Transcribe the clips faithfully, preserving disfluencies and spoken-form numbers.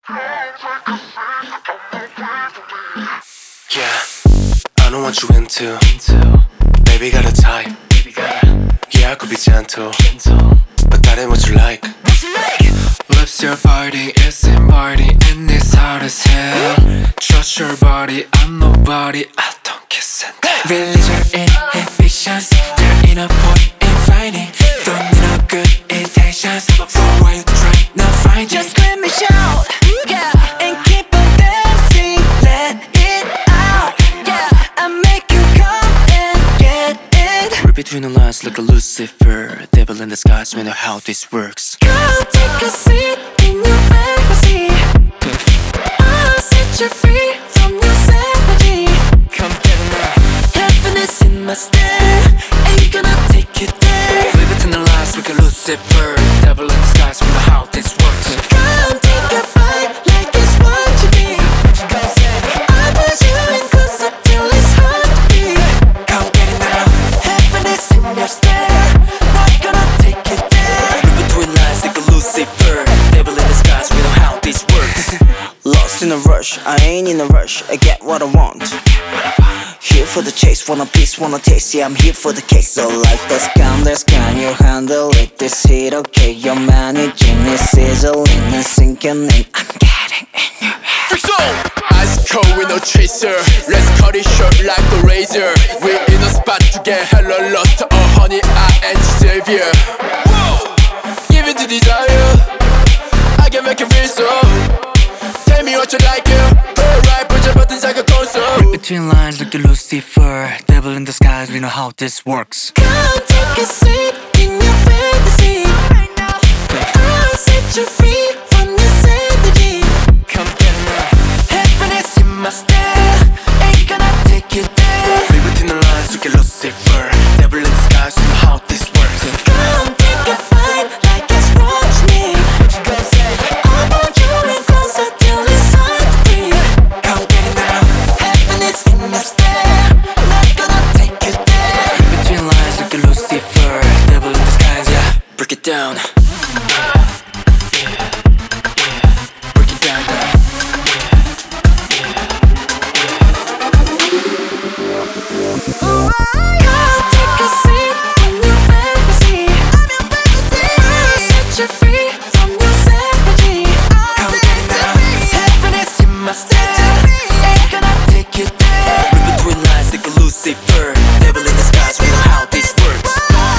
Yeah, I know what you into. Baby got a type. Yeah, I could be gentle, but that ain't what you like. Lips your body, it's in party, and it's hard as hell. Trust your body, I'm nobody, I don't kiss and tell. Release your inhibitions, there ain't no point in fighting. Don't need no good intentions, so why you try not find it? Just scream and shout, yeah, and keep on dancing, let it out, yeah, I make you come and get it. Read between the lines like a Lucifer, devil in disguise, we know how this works. Girl, take a seat in your fantasy, I'll set you free from your sanity. Come get it now. Happiness in my stare, ain't gonna take you there. Read between the lines like a Lucifer, devil in disguise, we know how this works. Come take a bite like it's what you need. I push you in closer till it's hard to beat. Come get it now. Happiness in your stare, not gonna take you there. Read between lines like a Lucifer, devil in disguise, we know how this works. Lost in a rush, I ain't in a rush, I get what I want. Here for the chase, want a piece, want a taste, yeah I'm here for the cake. So like this gun, this gun, you handle it, this hit okay. You're managing it, sizzling and sinking in. I'm getting in your head. Freak zone! Ice cold with no chaser. Let's cut it short like a razor. We're in a spot to get hella lost. Oh honey, I ain't your savior. Whoa! Give it to desire, I can make you feel so. Tell me what you like, yeah. Put it right, put your buttons like a console. Read between lines like a Lucifer, devil in disguise, we know how this works. Come take a seat in your fantasy, I'll set you free from your sanity. Come get it now. Happiness in my stare, ain't gonna take you there. Read between the lines like a Lucifer, devil in disguise, we know how this works. Come take a bite like it's what you need. I want you in closer till it's hard to breathe. Come get it now. Happiness in your stare, not gonna take you there. Read between lines like a Lucifer, devil in disguise, yeah. Break it down. Break it down now. Come take a seat in your fantasy, I'll set you free from your sanity. Come get it now. Happiness in my stare, ain't gonna take you there. Read between lines like a Lucifer, devil in disguise, we know how this works.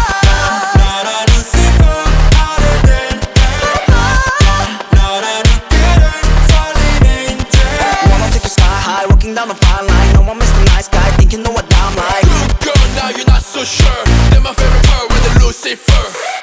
Wanna take you sky high, walking down the fine line. No one Mister Nice Guy, think you know what I'm like. Girl, now you're not so sure. They're my favorite part with the Lucifer.